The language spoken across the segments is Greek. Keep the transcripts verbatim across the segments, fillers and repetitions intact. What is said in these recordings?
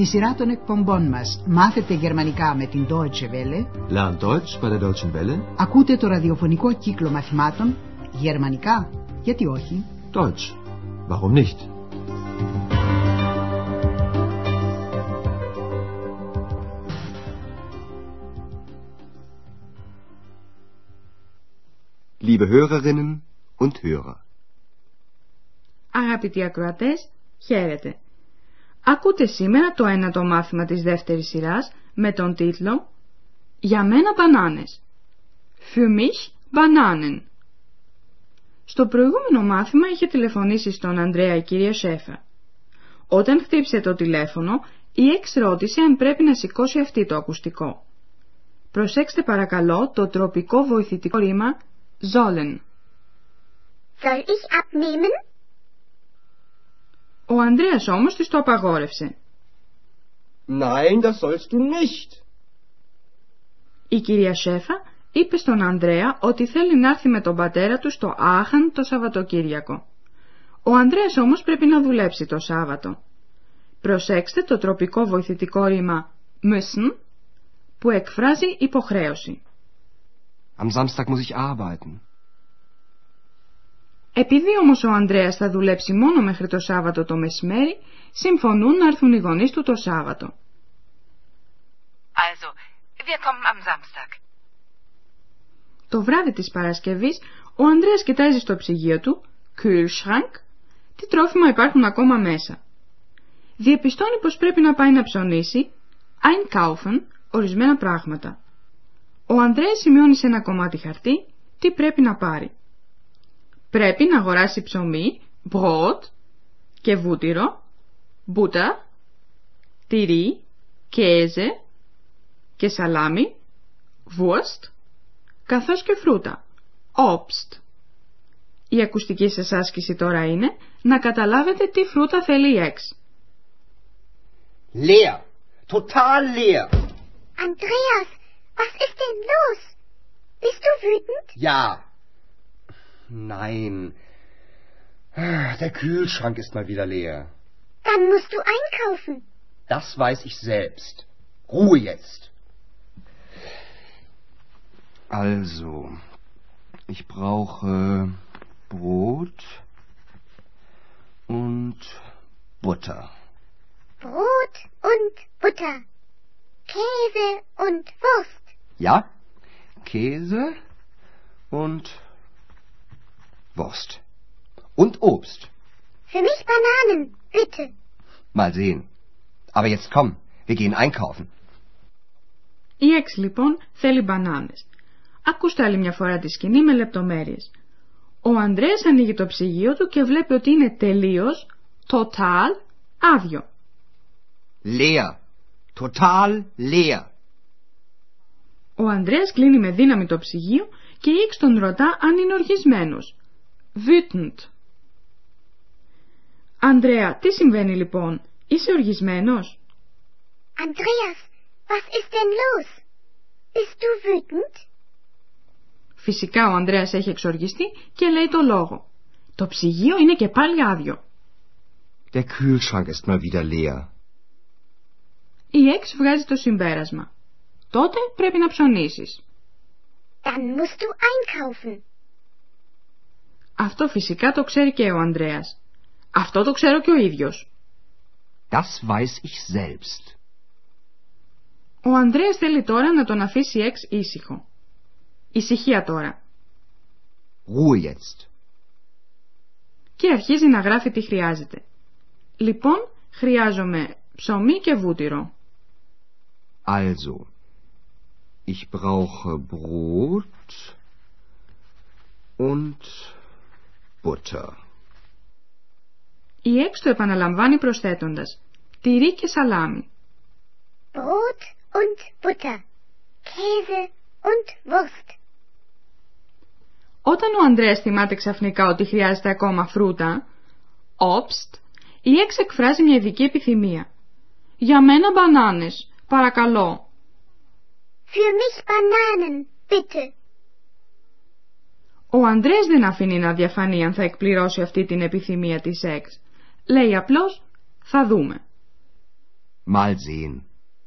Στη σειρά των εκπομπών μας μάθετε γερμανικά με την Deutsche Welle. Lern Deutsch bei der Deutschen Welle. Ακούτε το ραδιοφωνικό κύκλο μαθημάτων γερμανικά, γιατί όχι. Deutsch, warum nicht? Liebe Hörerinnen und Hörer. Αγαπητοί ακροατές, χαίρετε. Ακούτε σήμερα το ένατο μάθημα της δεύτερης σειράς με τον τίτλο «Για μένα μπανάνες». Für mich Bananen. Στο προηγούμενο μάθημα είχε τηλεφωνήσει στον Ανδρέα η κυρία Σέφα. Όταν χτύπησε το τηλέφωνο, η εξ ρώτησε αν πρέπει να σηκώσει αυτή το ακουστικό. Προσέξτε παρακαλώ το τροπικό βοηθητικό ρήμα sollen. Soll ich abnehmen? Ο Ανδρέας όμως της το απαγόρευσε. Nein, das sollst du nicht. Η κυρία Σέφα είπε στον Ανδρέα ότι θέλει να έρθει με τον πατέρα του στο Άχαν το Σαββατοκύριακο. Ο Ανδρέας όμως πρέπει να δουλέψει το Σάββατο. Προσέξτε το τροπικό βοηθητικό ρήμα müssen που εκφράζει υποχρέωση. Am Samstag muss ich arbeiten. Επειδή όμως ο Ανδρέας θα δουλέψει μόνο μέχρι το Σάββατο το μεσημέρι, συμφωνούν να έρθουν οι γονείς του το Σάββατο. Also, wir kommen am Samstag. Το βράδυ της Παρασκευής, ο Ανδρέας κοιτάζει στο ψυγείο του, Kühlschrank, τι τρόφιμα υπάρχουν ακόμα μέσα. Διεπιστώνει πως πρέπει να πάει να ψωνίσει, einkaufen, ορισμένα πράγματα. Ο Ανδρέας σημειώνει σε ένα κομμάτι χαρτί τι πρέπει να πάρει. Πρέπει να αγοράσει ψωμί, brot και βούτυρο, butter, τυρί, käse και σαλάμι, wurst, καθώς και φρούτα, obst. Η ακουστική σας άσκηση τώρα είναι να καταλάβετε τι φρούτα θέλει η εξ. Leer, total leer. Andreas, was ist denn los? Bist du wütend? Ja. Nein. Der Kühlschrank ist mal wieder leer. Dann musst du einkaufen. Das weiß ich selbst. Ruhe jetzt. Also, ich brauche Brot und Butter. Brot und Butter. Käse und Wurst. Ja, Käse und Wurst. Und Obst. Für mich Bananen, bitte. Mal sehen. Aber jetzt komm, wir gehen einkaufen. Η εξ λοιπόν θέλει μπανάνες. Ακούστε άλλη μια φορά τη σκηνή με λεπτομέρειες. Ο Ανδρέας ανοίγει το ψυγείο του και βλέπει ότι είναι τελείως, total, άδειο. Leer. Total leer. Ο Ανδρέας κλείνει με δύναμη το ψυγείο και η εξ τον ρωτά αν είναι οργισμένος. Wütend. Ανδρέα, τι συμβαίνει λοιπόν? Είσαι οργισμένος? Andreas, was ist denn los? Bist du wütend? Φυσικά ο Ανδρέας έχει εξοργιστεί και λέει το λόγο. Το ψυγείο είναι και πάλι άδειο. Der Kühlschrank ist mal wieder leer. Η εξ βγάζει το συμπέρασμα. Τότε πρέπει να ψωνίσεις. Dann musst du einkaufen. Αυτό φυσικά το ξέρει και ο Ανδρέας. Αυτό το ξέρω και ο ίδιος. Das weiß ich selbst. Ο Ανδρέας θέλει τώρα να τον αφήσει η εξ ήσυχο. Ησυχία τώρα. Ruhe jetzt. Και αρχίζει να γράφει τι χρειάζεται. Λοιπόν, χρειάζομαι ψωμί και βούτυρο. Also, ich brauche Brot und Butter. Η εξ το επαναλαμβάνει προσθέτοντας τυρί και σαλάμι. Brot und Butter. Käse und Wurst. Όταν ο Ανδρέας θυμάται ξαφνικά ότι χρειάζεται ακόμα φρούτα, obst, η εξ εκφράζει μια ειδική επιθυμία. Για μένα μπανάνες, παρακαλώ. Für mich Bananen, bitte. Ο Ανδρέας δεν αφήνει να διαφανεί αν θα εκπληρώσει αυτή την επιθυμία της εξ. Λέει απλώς, θα δούμε. Mal sehen.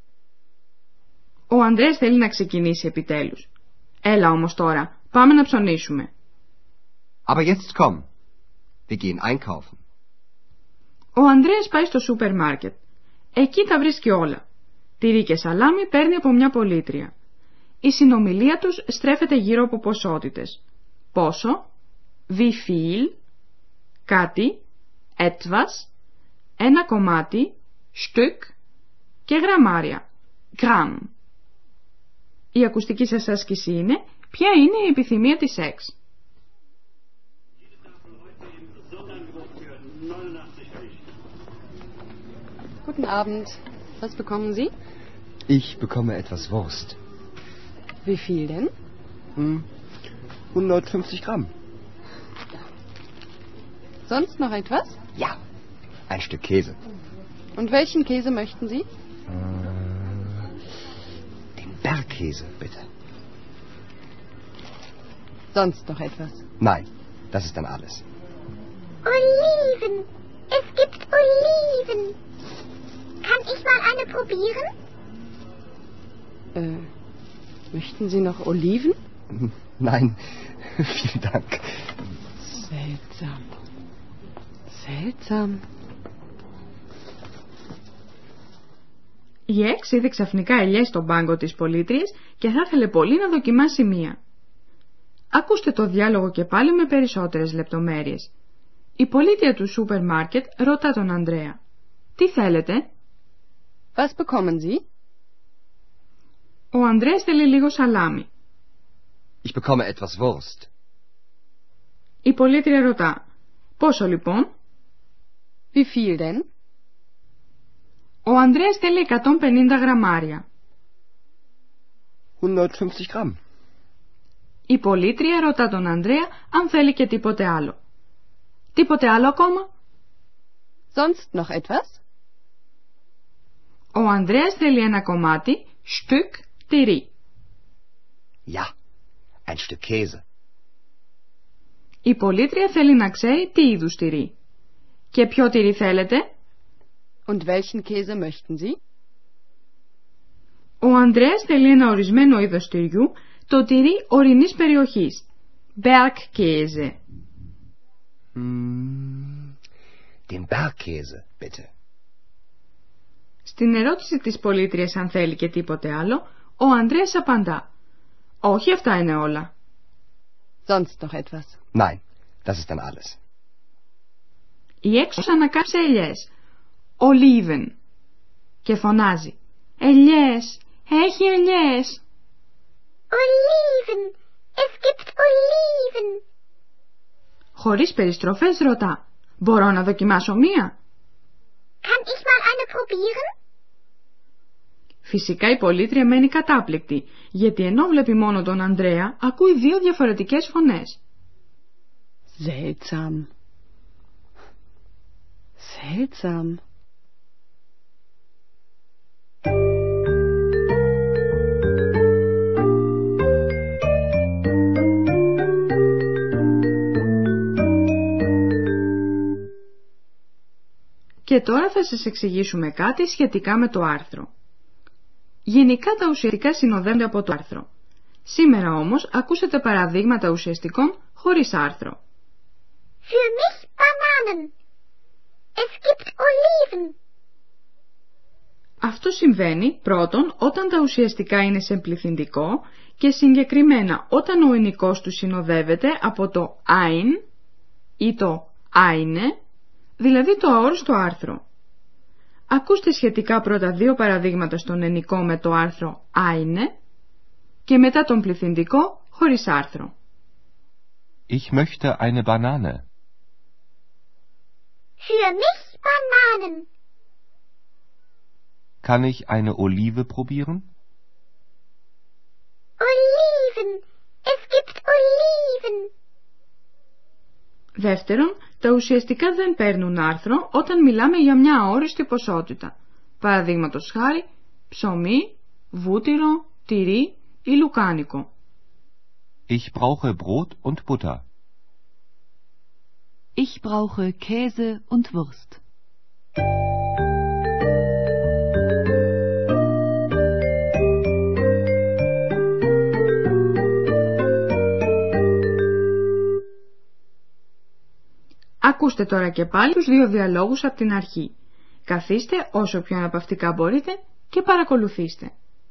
Ο Ανδρέας θέλει να ξεκινήσει επιτέλους. Έλα όμως τώρα, πάμε να ψωνίσουμε. Aber jetzt komm. Wir gehen einkaufen. Ο Ανδρέας πάει στο σούπερ μάρκετ. Εκεί τα βρίσκει όλα. Τυρί και σαλάμι παίρνει από μια πολίτρια. Η συνομιλία τους στρέφεται γύρω από ποσότητες. Πόσο, wie viel, κάτι, etwas, ένα κομμάτι, Stück και γραμμάρια, Gramm. Η ακουστική σας άσκηση είναι ποια είναι η επιθυμία της Εξ. Guten Abend. Was bekommen Sie? Ich bekomme etwas Wurst. Wie viel denn? Hm, hundertfünfzig Gramm. Sonst noch etwas? Ja, ein Stück Käse. Und welchen Käse möchten Sie? Äh, den Bergkäse, bitte. Sonst noch etwas? Nein, das ist dann alles. Oliven. Es gibt Oliven. Kann ich mal eine probieren? Äh, möchten Sie noch Oliven? Nein, vielen Dank. Seltsam. Seltsam. Η Εξ είδε ξαφνικά ελιές στον πάγκο της πολίτριας και θα ήθελε πολύ να δοκιμάσει μία. Ακούστε το διάλογο και πάλι με περισσότερες λεπτομέρειες. Η πολίτρια του σούπερ μάρκετ ρωτά τον Ανδρέα. Τι θέλετε? Was bekommen Sie? Ο Ανδρέας θέλει λίγο σαλάμι. Ich bekomme etwas Wurst. Η πολίτρια ρωτά. Πόσο λοιπόν? Wie viel denn? Ο Ανδρέας θέλει εκατόν πενήντα γραμμάρια. hundertfünfzig Gramm. Η πολίτρια ρωτά τον Ανδρέα αν θέλει και τίποτε άλλο. Τίποτε άλλο ακόμα? Sonst noch etwas? Ο Ανδρέας θέλει ένα κομμάτι, Stück, τυρί. Ja, ein Stück Käse. Η πολίτρια θέλει να ξέρει τι είδους τυρί. Και ποιο τυρί θέλετε? Und welchen Käse möchten Sie? Ο Ανδρέας θέλει ένα ορισμένο είδος τυριού, το τυρί ορεινής περιοχής, Bergkäse. Mm, den Bergkäse, bitte. Στην ερώτηση της πολίτριας αν θέλει και τίποτε άλλο, ο Ανδρέας απαντά. Όχι, αυτά είναι όλα. Sonst noch etwas? Nein, das ist dann alles. Η Εξ ανακάψε ελιές, Oliven, και φωνάζει. Ελιές, έχει ελιές. Oliven. Es gibt Oliven. Χωρίς περιστροφές ρωτά. Μπορώ να δοκιμάσω μία? Kann ich mal eine probieren? Φυσικά η πολίτρια μένει κατάπληκτη, γιατί ενώ βλέπει μόνο τον Ανδρέα, ακούει δύο διαφορετικές φωνές. Seltsam. Seltsam. Και τώρα θα σας εξηγήσουμε κάτι σχετικά με το άρθρο. Γενικά τα ουσιαστικά συνοδεύονται από το άρθρο. Σήμερα όμως ακούσατε παραδείγματα ουσιαστικών χωρίς άρθρο. Für mich Bananen. Es gibt Oliven. Αυτό συμβαίνει πρώτον όταν τα ουσιαστικά είναι σε πληθυντικό και συγκεκριμένα όταν ο ενικός του συνοδεύεται από το ein ή το eine, δηλαδή το αόριστο άρθρο. Ακούστε σχετικά πρώτα δύο παραδείγματα στον ενικό με το άρθρο eine και μετά τον πληθυντικό χωρίς άρθρο. Ich möchte eine Banane. Für mich Bananen. Kann ich eine Olive probieren? Oliven. Es gibt Oliven. Δεύτερον, τα ουσιαστικά δεν παίρνουν άρθρο όταν μιλάμε για μια αόριστη ποσότητα. Παραδείγματος χάρη, ψωμί, βούτυρο, τυρί ή λουκάνικο. Ich brauche Brot und Butter. Ich brauche Käse und Wurst. Ακούστε τώρα και πάλι τους δύο διαλόγους από την αρχή. Καθίστε όσο πιο αναπαυτικά μπορείτε και παρακολουθήστε.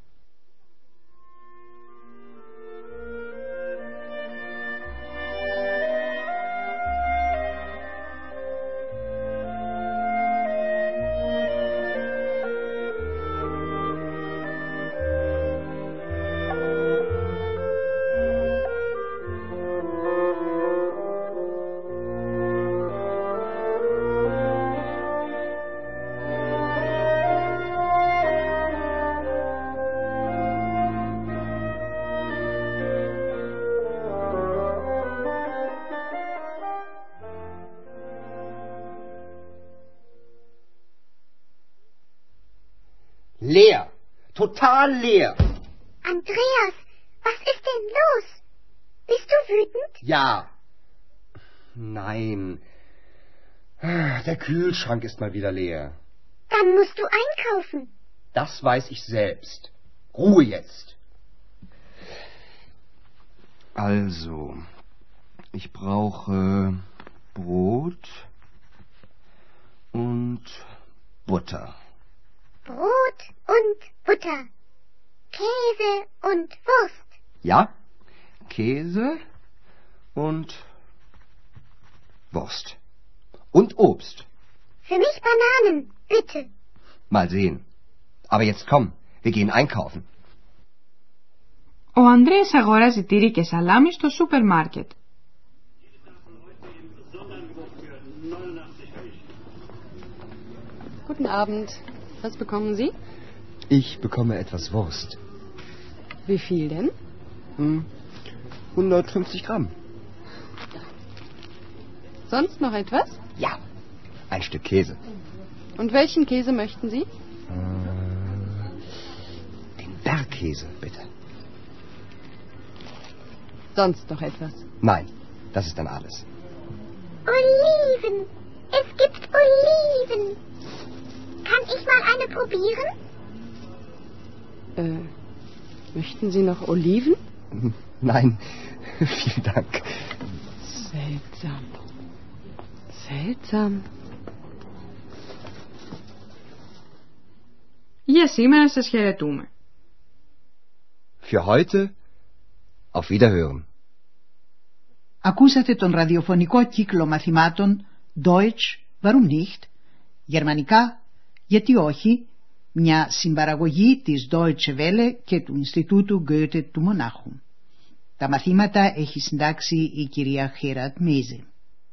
Leer. Total leer. Andreas, was ist denn los? Bist du wütend? Ja. Nein. Der Kühlschrank ist mal wieder leer. Dann musst du einkaufen. Das weiß ich selbst. Ruhe jetzt. Also, ich brauche Brot und Butter. Brot und Butter. Käse und Wurst. Ja, Käse und Wurst. Und Obst. Für mich Bananen, bitte. Mal sehen. Aber jetzt komm, wir gehen einkaufen. Ο Ανδρέας αγοράζει τυρί και σαλάμι στο σούπερ μάρκετ. Guten Abend. Was bekommen Sie? Ich bekomme etwas Wurst. Wie viel denn? Hm, hundertfünfzig Gramm. Sonst noch etwas? Ja, ein Stück Käse. Und welchen Käse möchten Sie? Äh, den Bergkäse, bitte. Sonst noch etwas? Nein, das ist dann alles. Oliven. Es gibt Oliven. Kann ich mal eine probieren? Äh, möchten Sie noch Oliven? Nein, vielen Dank. Seltsam. Seltsam. Για σήμερα σας χαιρετούμε. Für heute, auf Wiederhören. Ακούσατε τον ραδιοφωνικό κύκλο μαθημάτων Deutsch, warum nicht? Γερμανικά, γιατί όχι? Μια συμπαραγωγή της Deutsche Welle και του Ινστιτούτου Goethe του Μονάχου. Τα μαθήματα έχει συντάξει η κυρία Χέρατ Μέιζε.